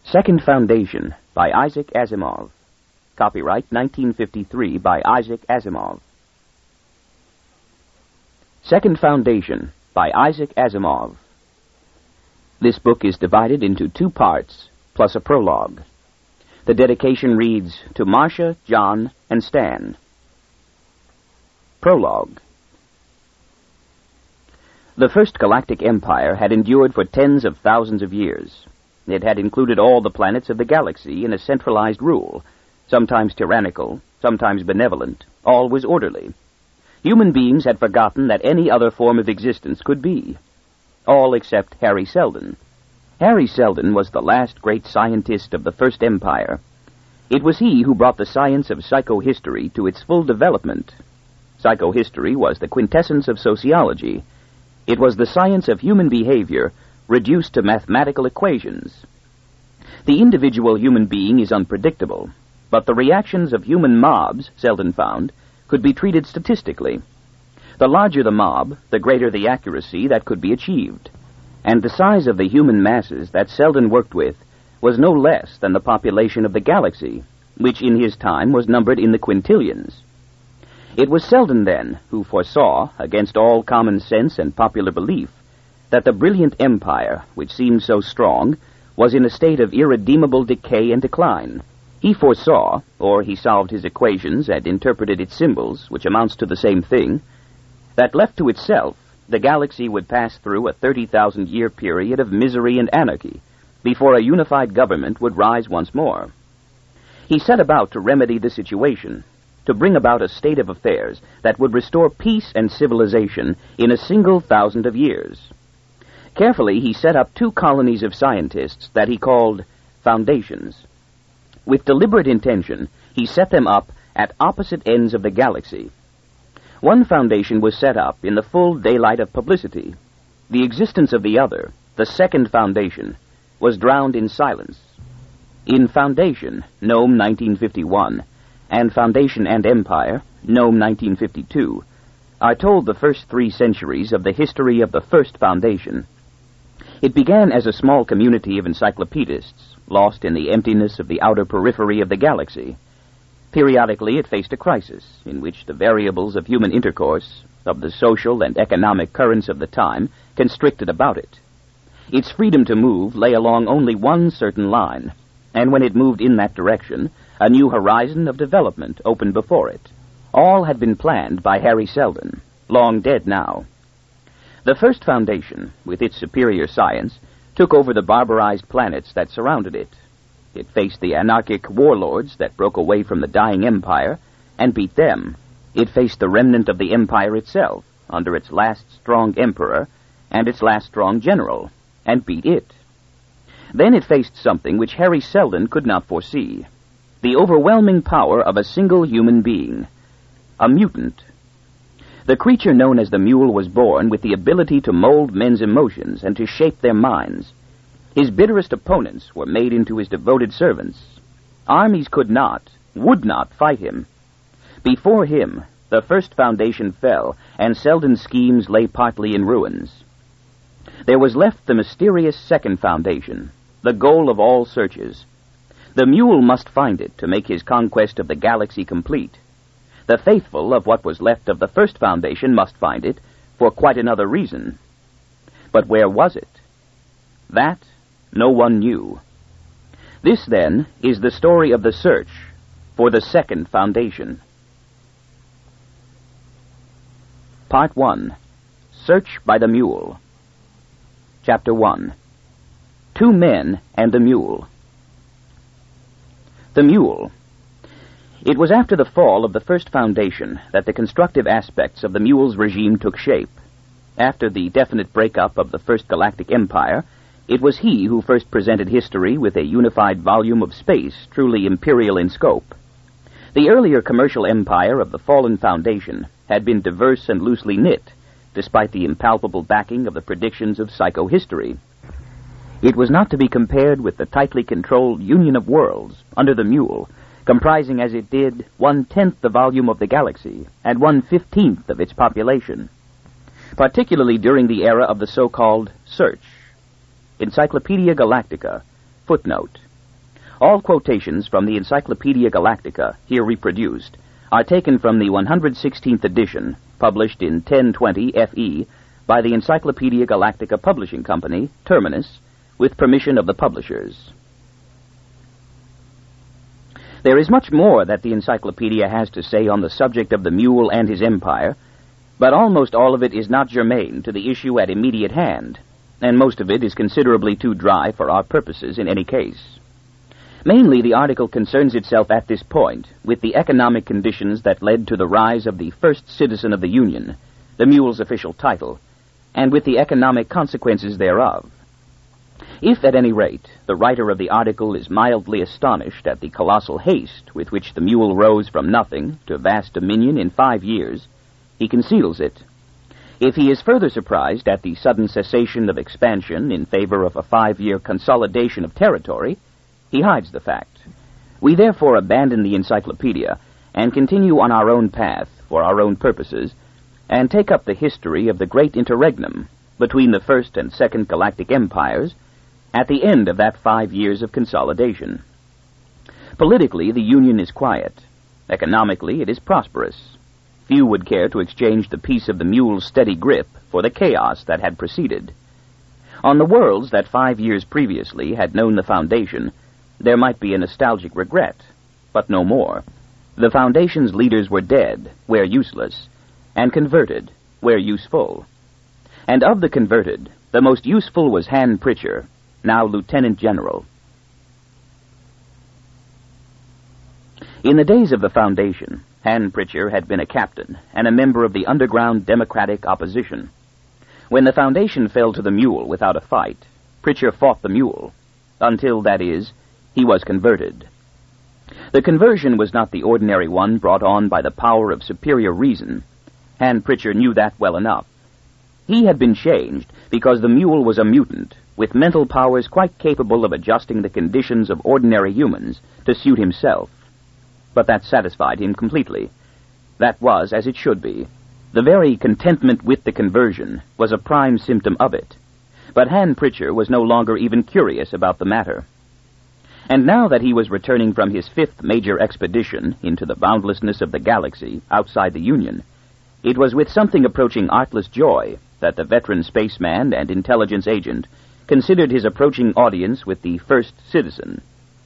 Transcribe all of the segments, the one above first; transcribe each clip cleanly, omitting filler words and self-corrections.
Second Foundation by Isaac Asimov. Copyright 1953 by Isaac Asimov. Second Foundation by Isaac Asimov. This book is divided into 2 parts, plus a prologue. The dedication reads, To Marcia, John, and Stan. Prologue. The First Galactic Empire had endured for tens of thousands of years. It had included all the planets of the galaxy in a centralized rule, sometimes tyrannical, sometimes benevolent. All was orderly. Human beings had forgotten that any other form of existence could be. All except Harry Seldon. Harry Seldon was the last great scientist of the First Empire. It was he who brought the science of psychohistory to its full development. Psychohistory was the quintessence of sociology. It was the science of human behavior reduced to mathematical equations. The individual human being is unpredictable, but the reactions of human mobs, Seldon found, could be treated statistically. The larger the mob, the greater the accuracy that could be achieved. And the size of the human masses that Seldon worked with was no less than the population of the galaxy, which in his time was numbered in the quintillions. It was Seldon, then, who foresaw, against all common sense and popular belief, that the brilliant empire, which seemed so strong, was in a state of irredeemable decay and decline. He foresaw, or he solved his equations and interpreted its symbols, which amounts to the same thing, that left to itself, the galaxy would pass through a 30,000-year period of misery and anarchy before a unified government would rise once more. He set about to remedy the situation, to bring about a state of affairs that would restore peace and civilization in a single 1,000 of years. Carefully, he set up 2 colonies of scientists that he called foundations. With deliberate intention, he set them up at opposite ends of the galaxy. One foundation was set up in the full daylight of publicity. The existence of the other, the second foundation, was drowned in silence. In Foundation, Nome 1951, and Foundation and Empire, Nome 1952, are told the first 3 centuries of the history of the First Foundation. It began as a small community of encyclopedists, lost in the emptiness of the outer periphery of the galaxy. Periodically it faced a crisis, in which the variables of human intercourse, of the social and economic currents of the time, constricted about it. Its freedom to move lay along only one certain line, and when it moved in that direction, a new horizon of development opened before it. All had been planned by Harry Seldon, long dead now. The First Foundation, with its superior science, took over the barbarized planets that surrounded it. It faced the anarchic warlords that broke away from the dying empire, and beat them. It faced the remnant of the empire itself, under its last strong emperor, and its last strong general, and beat it. Then it faced something which Harry Seldon could not foresee. The overwhelming power of a single human being. A mutant. The creature known as the Mule was born with the ability to mold men's emotions and to shape their minds. His bitterest opponents were made into his devoted servants. Armies could not, would not fight him. Before him, the First Foundation fell, and Seldon's schemes lay partly in ruins. There was left the mysterious Second Foundation, the goal of all searches. The Mule must find it to make his conquest of the galaxy complete. The faithful of what was left of the First Foundation must find it for quite another reason. But where was it? That no one knew. This, then, is the story of the search for the Second Foundation. Part 1. Search by the Mule. Chapter 1. 2 Men and a Mule. The Mule. It was after the fall of the First Foundation that the constructive aspects of the Mule's regime took shape. After the definite breakup of the First Galactic Empire, it was he who first presented history with a unified volume of space truly imperial in scope. The earlier commercial empire of the fallen Foundation had been diverse and loosely knit, despite the impalpable backing of the predictions of psychohistory. It was not to be compared with the tightly controlled Union of Worlds under the Mule, comprising as it did 1/10 the volume of the galaxy and 1/15 of its population, particularly during the era of the so-called search. Encyclopedia Galactica, footnote, All quotations from the Encyclopedia Galactica, here reproduced, are taken from the 116th edition, published in 1020 FE, by the Encyclopedia Galactica Publishing Company, Terminus, with permission of the publishers. There is much more that the encyclopedia has to say on the subject of the mule and his empire, but almost all of it is not germane to the issue at immediate hand, and most of it is considerably too dry for our purposes in any case. Mainly, the article concerns itself at this point with the economic conditions that led to the rise of the first citizen of the Union, the mule's official title, and with the economic consequences thereof. If, at any rate, the writer of the article is mildly astonished at the colossal haste with which the mule rose from nothing to vast dominion in 5 years, he conceals it. If he is further surprised at the sudden cessation of expansion in favor of a 5-year consolidation of territory, he hides the fact. We therefore abandon the encyclopedia and continue on our own path for our own purposes, and take up the history of the great interregnum between the First and Second Galactic Empires at the end of that 5 years of consolidation. Politically, the Union is quiet. Economically, it is prosperous. Few would care to exchange the peace of the mule's steady grip for the chaos that had preceded. On the worlds that 5 years previously had known the Foundation, there might be a nostalgic regret, but no more. The Foundation's leaders were dead, where useless, and converted, where useful. And of the converted, the most useful was Han Pritcher, now Lieutenant General. In the days of the Foundation, Han Pritcher had been a captain and a member of the underground Democratic opposition. When the Foundation fell to the mule without a fight, Pritcher fought the mule, until, that is, he was converted. The conversion was not the ordinary one brought on by the power of superior reason. Han Pritcher knew that well enough. He had been changed because the mule was a mutant, with mental powers quite capable of adjusting the conditions of ordinary humans to suit himself. But that satisfied him completely. That was as it should be. The very contentment with the conversion was a prime symptom of it. But Han Pritcher was no longer even curious about the matter. And now that he was returning from his 5th major expedition into the boundlessness of the galaxy outside the Union, it was with something approaching artless joy that the veteran spaceman and intelligence agent considered his approaching audience with the first citizen.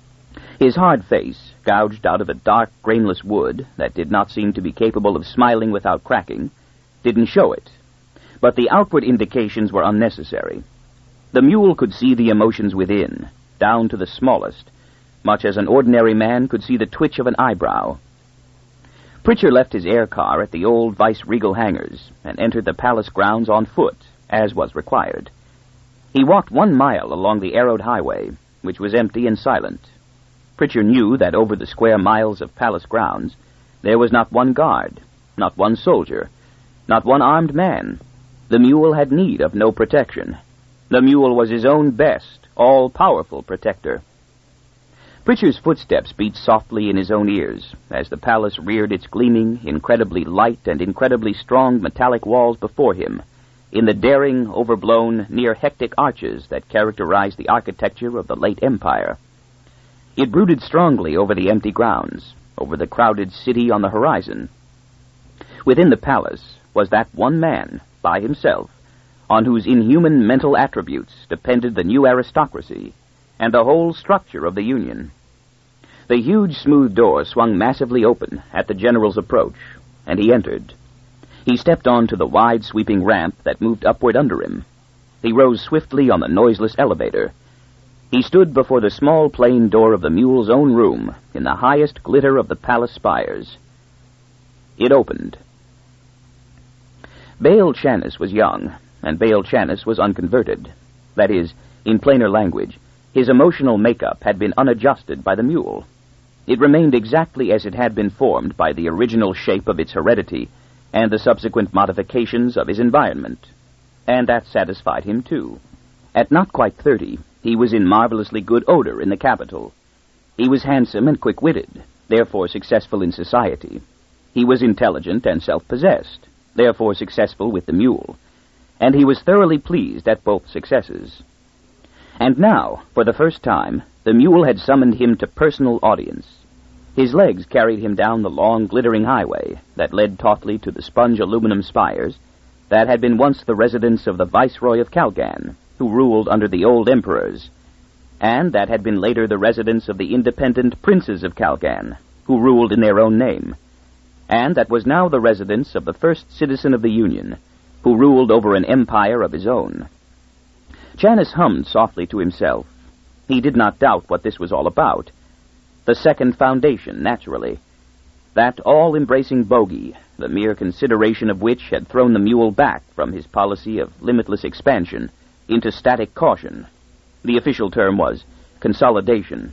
His hard face, gouged out of a dark, grainless wood that did not seem to be capable of smiling without cracking, didn't show it. But the outward indications were unnecessary. The mule could see the emotions within, down to the smallest, much as an ordinary man could see the twitch of an eyebrow. Pritcher left his air car at the old vice-regal hangars and entered the palace grounds on foot, as was required. He walked 1 mile along the arrowed highway, which was empty and silent. Pritcher knew that over the square miles of palace grounds there was not one guard, not one soldier, not one armed man. The mule had need of no protection. The mule was his own best, all-powerful protector. Pritcher's footsteps beat softly in his own ears as the palace reared its gleaming, incredibly light and incredibly strong metallic walls before him, in the daring, overblown, near-hectic arches that characterized the architecture of the late Empire. It brooded strongly over the empty grounds, over the crowded city on the horizon. Within the palace was that one man, by himself, on whose inhuman mental attributes depended the new aristocracy and the whole structure of the Union. The huge smooth door swung massively open at the general's approach, and he entered. He stepped onto the wide sweeping ramp that moved upward under him. He rose swiftly on the noiseless elevator. He stood before the small plain door of the mule's own room in the highest glitter of the palace spires. It opened. Bail Channis was young, and Bail Channis was unconverted. That is, in plainer language, his emotional makeup had been unadjusted by the mule. It remained exactly as it had been formed by the original shape of its heredity and the subsequent modifications of his environment. And that satisfied him, too. At not quite 30, he was in marvelously good odor in the capital. He was handsome and quick-witted, therefore successful in society. He was intelligent and self-possessed, therefore successful with the mule. And he was thoroughly pleased at both successes. And now, for the first time, The mule had summoned him to personal audience. His legs carried him down the long, glittering highway that led tautly to the sponge aluminum spires that had been once the residence of the Viceroy of Calgan, who ruled under the old emperors, and that had been later the residence of the independent princes of Calgan, who ruled in their own name, and that was now the residence of the first citizen of the Union, who ruled over an empire of his own. Janus hummed softly to himself. He did not doubt what this was all about. The Second Foundation, naturally. That all-embracing bogey, the mere consideration of which had thrown the mule back from his policy of limitless expansion into static caution. The official term was consolidation.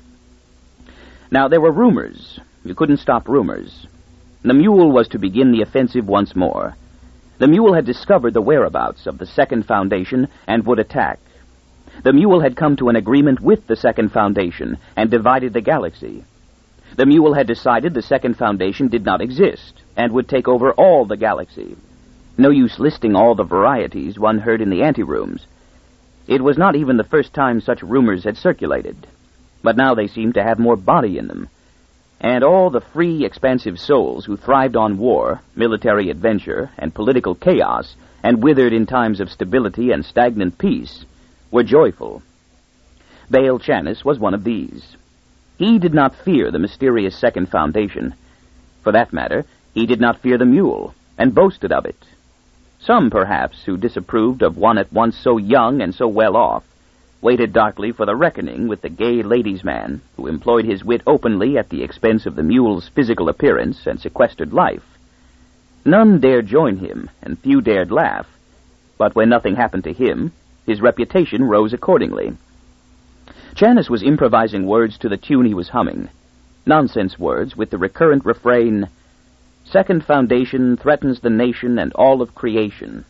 Now, there were rumors. You couldn't stop rumors. The mule was to begin the offensive once more. The mule had discovered the whereabouts of the Second Foundation and would attack. The mule had come to an agreement with the Second Foundation and divided the galaxy. The mule had decided the Second Foundation did not exist and would take over all the galaxy. No use listing all the varieties one heard in the anterooms. It was not even the first time such rumors had circulated, but now they seemed to have more body in them, and all the free, expansive souls who thrived on war, military adventure, and political chaos, and withered in times of stability and stagnant peace, were joyful. Baal Chanus was one of these. He did not fear the mysterious Second Foundation. For that matter, he did not fear the mule, and boasted of it. Some, perhaps, who disapproved of one at once so young and so well off, waited darkly for the reckoning with the gay ladies' man who employed his wit openly at the expense of the mule's physical appearance and sequestered life. None dared join him, and few dared laugh, but when nothing happened to him, his reputation rose accordingly. Janus was improvising words to the tune he was humming, nonsense words with the recurrent refrain, "Second Foundation threatens the nation and all of creation."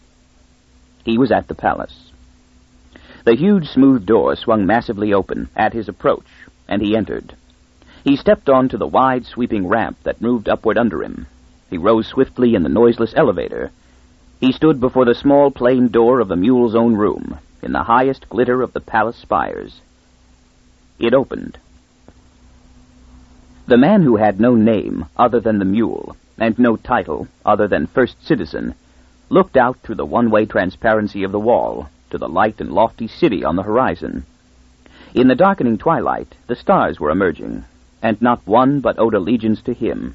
He was at the palace. The huge smooth door swung massively open at his approach, and he entered. He stepped onto the wide sweeping ramp that moved upward under him. He rose swiftly in the noiseless elevator. He stood before the small plain door of the mule's own room, in the highest glitter of the palace spires. It opened. The man who had no name other than the mule, and no title other than First Citizen, looked out through the one-way transparency of the wall to the light and lofty city on the horizon. In the darkening twilight, the stars were emerging, and not one but owed allegiance to him.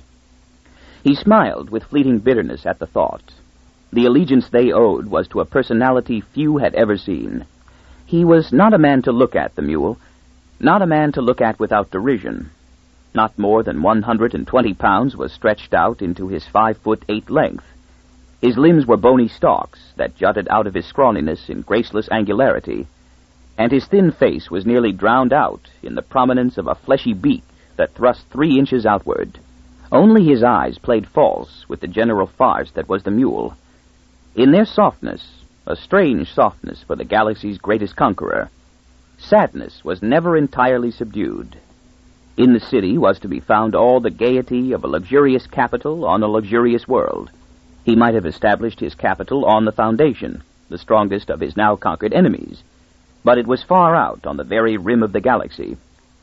He smiled with fleeting bitterness at the thought. The allegiance they owed was to a personality few had ever seen. He was not a man to look at, the mule, not a man to look at without derision. Not more than 120 pounds was stretched out into his 5'8" length. His limbs were bony stalks that jutted out of his scrawniness in graceless angularity, and his thin face was nearly drowned out in the prominence of a fleshy beak that thrust 3 inches outward. Only his eyes played false with the general farce that was the mule. In their softness, a strange softness for the galaxy's greatest conqueror, sadness was never entirely subdued. In the city was to be found all the gaiety of a luxurious capital on a luxurious world. He might have established his capital on the Foundation, the strongest of his now conquered enemies, but it was far out on the very rim of the galaxy.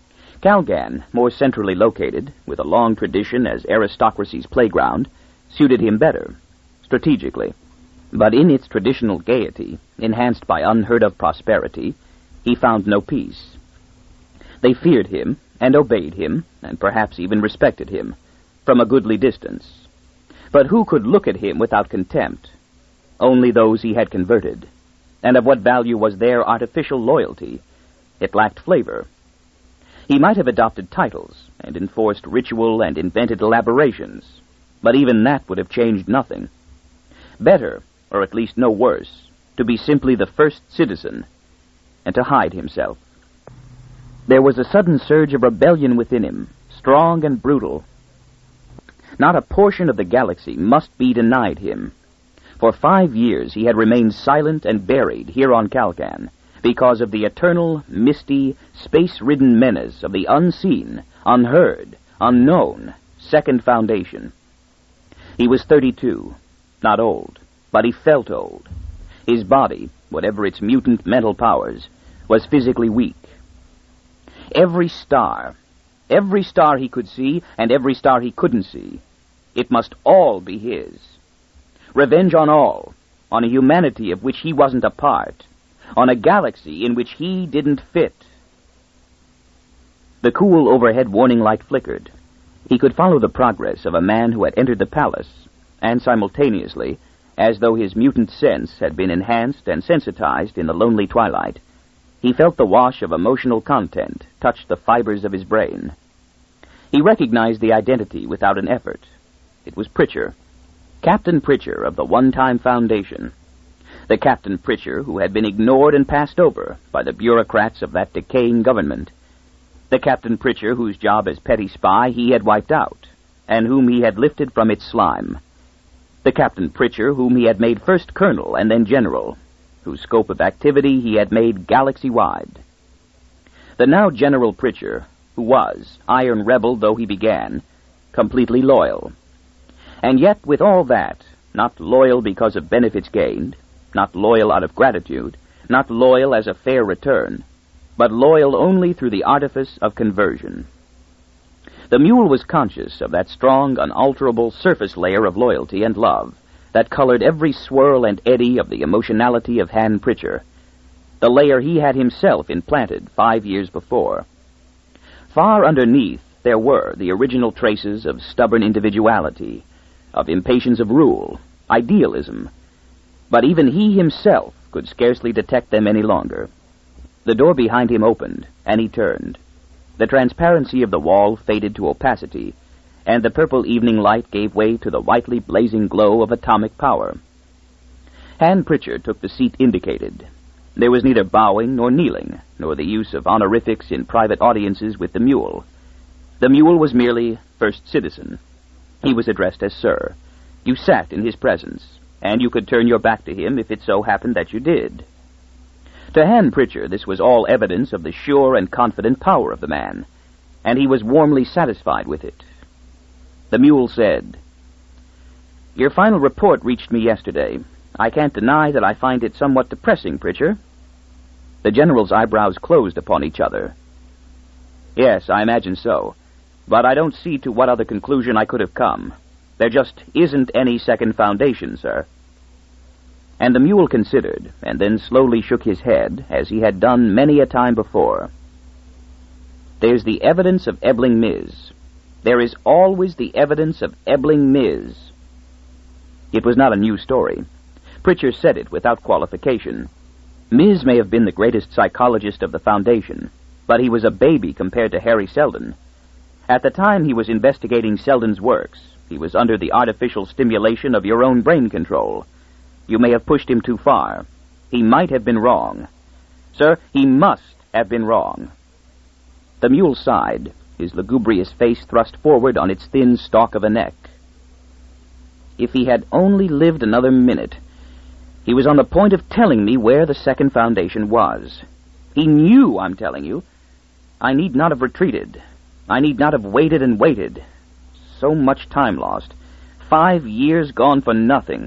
Calgan, more centrally located, with a long tradition as aristocracy's playground, suited him better, strategically. But in its traditional gaiety, enhanced by unheard-of prosperity, he found no peace. They feared him, and obeyed him, and perhaps even respected him, from a goodly distance. But who could look at him without contempt? Only those he had converted. And of what value was their artificial loyalty? It lacked flavor. He might have adopted titles, and enforced ritual and invented elaborations, but even that would have changed nothing. Better, or at least no worse, to be simply the First Citizen, and to hide himself. There was a sudden surge of rebellion within him, strong and brutal. Not a portion of the galaxy must be denied him. For 5 years he had remained silent and buried here on Calgan, because of the eternal, misty, space-ridden menace of the unseen, unheard, unknown Second Foundation. He was 32, not old, but he felt old. His body, whatever its mutant mental powers, was physically weak. every star he could see and every star he couldn't see. It must all be his. Revenge on all, on a humanity of which he wasn't a part, on a galaxy in which he didn't fit. The cool overhead warning light flickered. He could follow the progress of a man who had entered the palace, and simultaneously, as though his mutant sense had been enhanced and sensitized in the lonely twilight, he felt the wash of emotional content touch the fibers of his brain. He recognized the identity without an effort. It was Pritchard, Captain Pritchard of the One-Time Foundation. The Captain Pritchard who had been ignored and passed over by the bureaucrats of that decaying government. The Captain Pritchard whose job as petty spy he had wiped out, and whom he had lifted from its slime. The Captain Pritchard whom he had made first colonel and then general, whose scope of activity he had made galaxy-wide. The now General Pritchard, who was, iron rebel though he began, completely loyal. And yet, with all that, not loyal because of benefits gained, not loyal out of gratitude, not loyal as a fair return, but loyal only through the artifice of conversion. The mule was conscious of that strong, unalterable surface layer of loyalty and love that colored every swirl and eddy of the emotionality of Han Pritchard, the layer he had himself implanted 5 years before. Far underneath there were the original traces of stubborn individuality, of impatience of rule, idealism, but even he himself could scarcely detect them any longer. The door behind him opened, and he turned. The transparency of the wall faded to opacity, and the purple evening light gave way to the whitely blazing glow of atomic power. Han Pritchard took the seat indicated. There was neither bowing nor kneeling, nor the use of honorifics in private audiences with the mule. The mule was merely first citizen. He was addressed as Sir. You sat in his presence, and you could turn your back to him if it so happened that you did. To Han Pritchard, this was all evidence of the sure and confident power of the man, and he was warmly satisfied with it. The mule said, "Your final report reached me yesterday. I can't deny that I find it somewhat depressing, Pritchard." The general's eyebrows closed upon each other. "Yes, I imagine so. But I don't see to what other conclusion I could have come. There just isn't any second foundation, sir." And the mule considered, and then slowly shook his head, as he had done many a time before. "There's the evidence of Ebling Miz. There is always the evidence of Ebling Miz." It was not a new story. Pritchard said it without qualification. Miz may have been the greatest psychologist of the Foundation, but he was a baby compared to Harry Seldon. At the time he was investigating Seldon's works, he was under the artificial stimulation of your own brain control. You may have pushed him too far. He might have been wrong. Sir, he must have been wrong. The mule sighed, his lugubrious face thrust forward on its thin stalk of a neck. If he had only lived another minute. He was on the point of telling me where the second foundation was. He knew, I'm telling you. I need not have retreated. I need not have waited and waited. So much time lost. 5 years gone for nothing.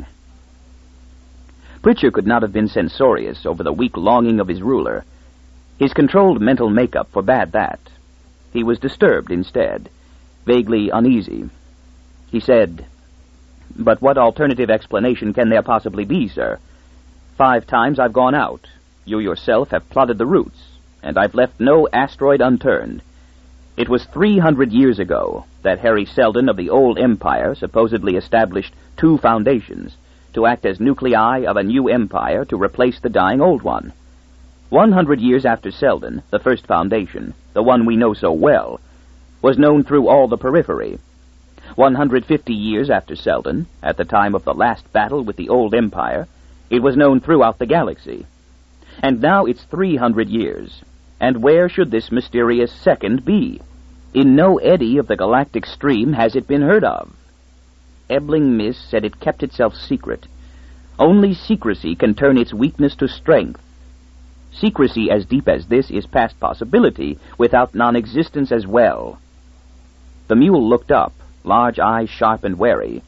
Pritchard could not have been censorious over the weak longing of his ruler. His controlled mental makeup forbade that. He was disturbed instead, vaguely uneasy. He said, "But what alternative explanation can there possibly be, sir? 5 times I've gone out. You yourself have plotted the routes, and I've left no asteroid unturned. It was 300 years ago that Harry Seldon of the old empire supposedly established 2 foundations to act as nuclei of a new empire to replace the dying old one. 100 years after Seldon, the first foundation, the one we know so well, was known through all the periphery. 150 years after Seldon, at the time of the last battle with the old empire, it was known throughout the galaxy. And now it's 300 years. And where should this mysterious second be? In no eddy of the galactic stream has it been heard of. Ebling Miz said it kept itself secret. Only secrecy can turn its weakness to strength. Secrecy as deep as this is past possibility, without non-existence as well." The mule looked up, large eyes sharp and wary.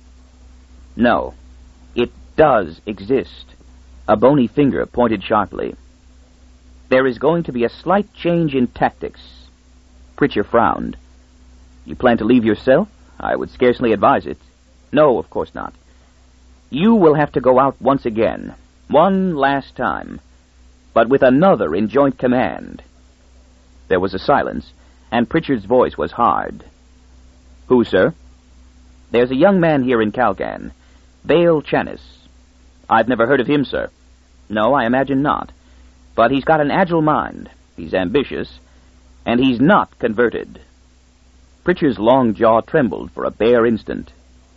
"No, it does exist." A bony finger pointed sharply. "There is going to be a slight change in tactics. Pritchard frowned. You plan to leave yourself? I would scarcely advise it. No, of course not. You will have to go out once again, one last time, but with another in joint command. There was a silence, and Pritchard's voice was hard. Who, sir? There's a young man here in Calgan, Bale Chanis. I've never heard of him, sir. No, I imagine not. But he's got an agile mind. He's ambitious, and he's not converted. Pritchard's long jaw trembled for a bare instant.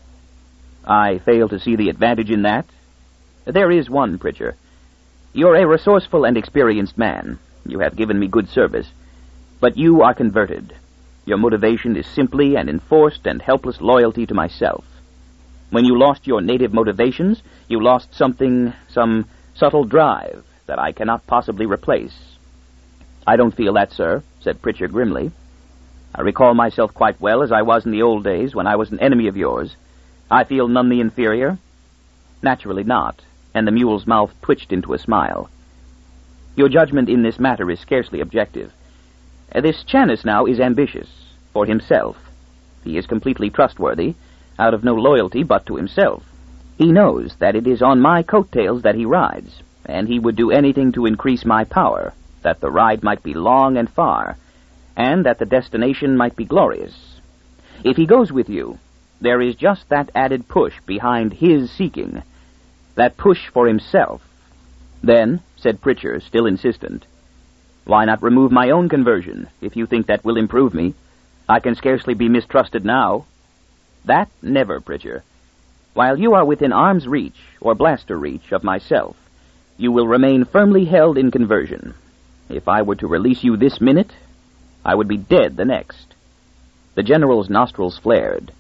I fail to see the advantage in that. There is one, Pritchard. You're a resourceful and experienced man. You have given me good service. But you are converted. Your motivation is simply an enforced and helpless loyalty to myself. When you lost your native motivations, you lost something, some subtle drive that I cannot possibly replace. I don't feel that, sir, said Pritchard grimly. I recall myself quite well as I was in the old days when I was an enemy of yours. I feel none the inferior? Naturally not, and the mule's mouth twitched into a smile. Your judgment in this matter is scarcely objective. This Chanis now is ambitious, for himself. He is completely trustworthy, out of no loyalty but to himself. He knows that it is on my coattails that he rides, and he would do anything to increase my power, that the ride might be long and far, and that the destination might be glorious. If he goes with you, there is just that added push behind his seeking, that push for himself. Then, said Pritchard, still insistent, why not remove my own conversion, if you think that will improve me? I can scarcely be mistrusted now. That never, Pritchard. While you are within arm's reach, or blaster reach, of myself, you will remain firmly held in conversion. If I were to release you this minute, I would be dead the next. The general's nostrils flared.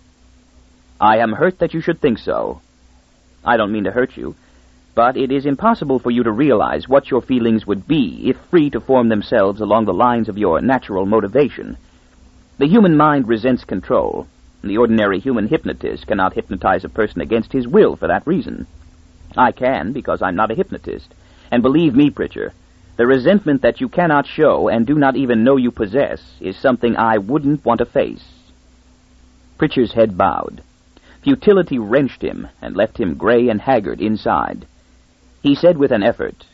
I am hurt that you should think so. I don't mean to hurt you, but it is impossible for you to realize what your feelings would be if free to form themselves along the lines of your natural motivation. The human mind resents control. The ordinary human hypnotist cannot hypnotize a person against his will for that reason. I can, because I'm not a hypnotist. And believe me, Pritchard, the resentment that you cannot show and do not even know you possess is something I wouldn't want to face. Pritchard's head bowed. Futility wrenched him and left him gray and haggard inside. He said with an effort,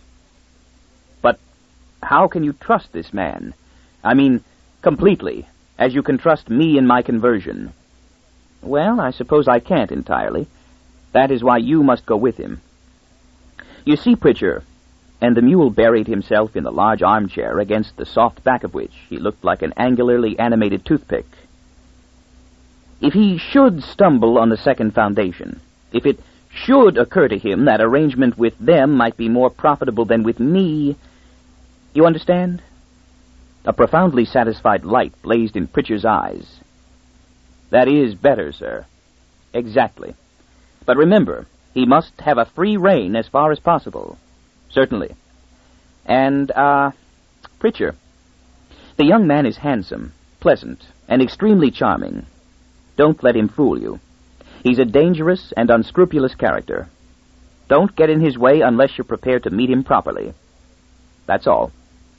But how can you trust this man? I mean, completely, as you can trust me in my conversion. Well, I suppose I can't entirely. That is why you must go with him. You see, Pritchard, and the mule buried himself in the large armchair against the soft back of which he looked like an angularly animated toothpick. If he should stumble on the second foundation, if it should occur to him that arrangement with them might be more profitable than with me, you understand? A profoundly satisfied light blazed in Pritchard's eyes. That is better, sir. Exactly. But remember, he must have a free rein as far as possible. Certainly. And, Pritchard, the young man is handsome, pleasant, and extremely charming. Don't let him fool you. He's a dangerous and unscrupulous character. Don't get in his way unless you're prepared to meet him properly. That's all.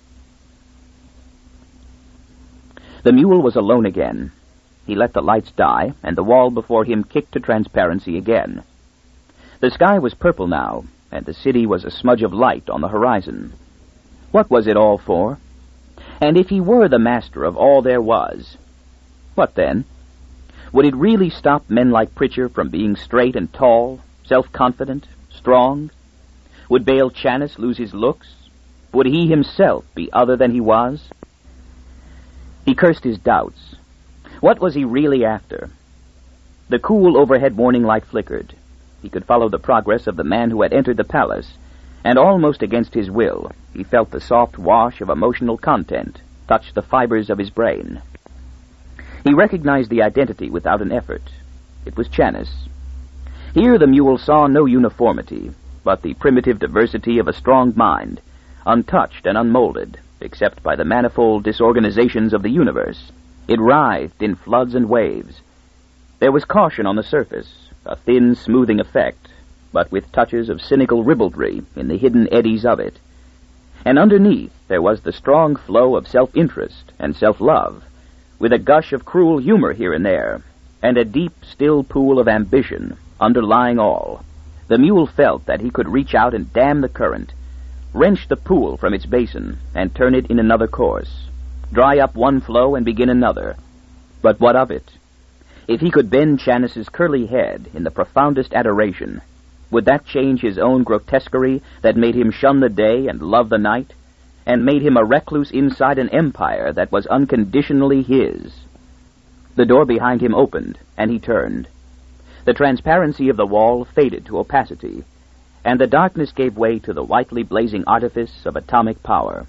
The mule was alone again. He let the lights die, and the wall before him kicked to transparency again. The sky was purple now, and the city was a smudge of light on the horizon. What was it all for? And if he were the master of all there was, what then? Would it really stop men like Pritchard from being straight and tall, self-confident, strong? Would Bale Chanis lose his looks? Would he himself be other than he was? He cursed his doubts. What was he really after? The cool overhead morning light flickered. He could follow the progress of the man who had entered the palace, and almost against his will, he felt the soft wash of emotional content touch the fibers of his brain. He recognized the identity without an effort. It was Chanis. Here the mule saw no uniformity, but the primitive diversity of a strong mind, untouched and unmolded, except by the manifold disorganizations of the universe. It writhed in floods and waves. There was caution on the surface, a thin, smoothing effect, but with touches of cynical ribaldry in the hidden eddies of it. And underneath there was the strong flow of self-interest and self-love, with a gush of cruel humor here and there, and a deep, still pool of ambition underlying all. The mule felt that he could reach out and dam the current, wrench the pool from its basin, and turn it in another course, dry up one flow and begin another. But what of it? If he could bend Channis's curly head in the profoundest adoration, would that change his own grotesquerie that made him shun the day and love the night, and made him a recluse inside an empire that was unconditionally his? The door behind him opened, and he turned. The transparency of the wall faded to opacity, and the darkness gave way to the whitely blazing artifice of atomic power.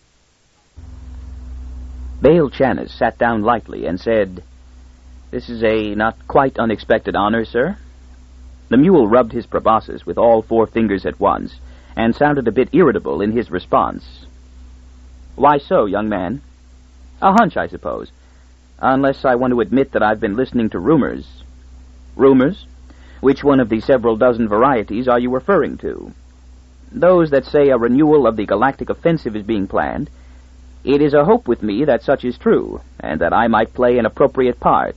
Bale Channis sat down lightly and said, "This is a not quite unexpected honor, sir." The mule rubbed his proboscis with all 4 fingers at once, and sounded a bit irritable in his response. "Why so, young man?" "A hunch, I suppose. Unless I want to admit that I've been listening to rumors." "Rumors? Which one of the several dozen varieties are you referring to?" "Those that say a renewal of the galactic offensive is being planned. It is a hope with me that such is true, and that I might play an appropriate part."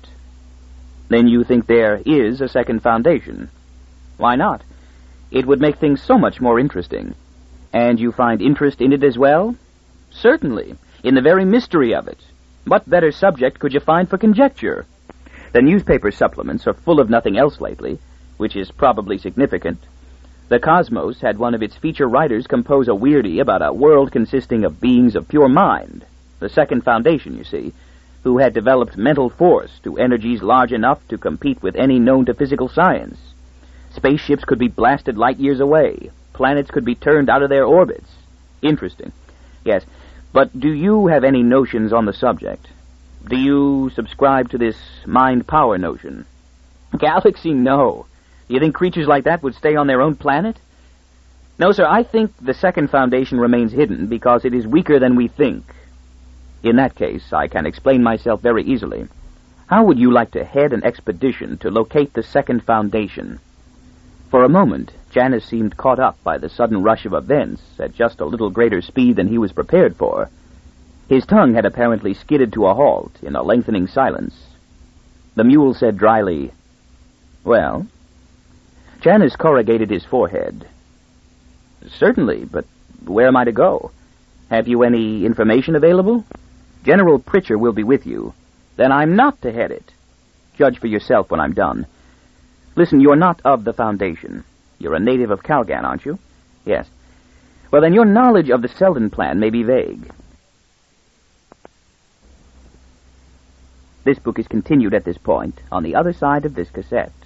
"Then you think there is a second foundation?" "Why not? It would make things so much more interesting." "And you find interest in it as well?" "Certainly, in the very mystery of it. What better subject could you find for conjecture? The newspaper supplements are full of nothing else lately, which is probably significant. The Cosmos had one of its feature writers compose a weirdie about a world consisting of beings of pure mind, the second foundation, you see, who had developed mental force to energies large enough to compete with any known to physical science. Spaceships could be blasted light years away. Planets could be turned out of their orbits. Interesting. Yes, but do you have any notions on the subject? Do you subscribe to this mind-power notion?" "Galaxy, no. Do you think creatures like that would stay on their own planet?" "No, sir, I think the second foundation remains hidden because it is weaker than we think." "In that case, I can explain myself very easily. How would you like to head an expedition to locate the second foundation?" For a moment, Channis seemed caught up by the sudden rush of events at just a little greater speed than he was prepared for. His tongue had apparently skidded to a halt in a lengthening silence. The mule said dryly, "Well?" Channis corrugated his forehead. "Certainly, but where am I to go? Have you any information available?" "General Pritchard will be with you." "Then I'm not to head it." "Judge for yourself when I'm done. Listen, you're not of the Foundation. You're a native of Calgan, aren't you?" "Yes." "Well, then your knowledge of the Selden plan may be vague." This book is continued at this point on the other side of this cassette.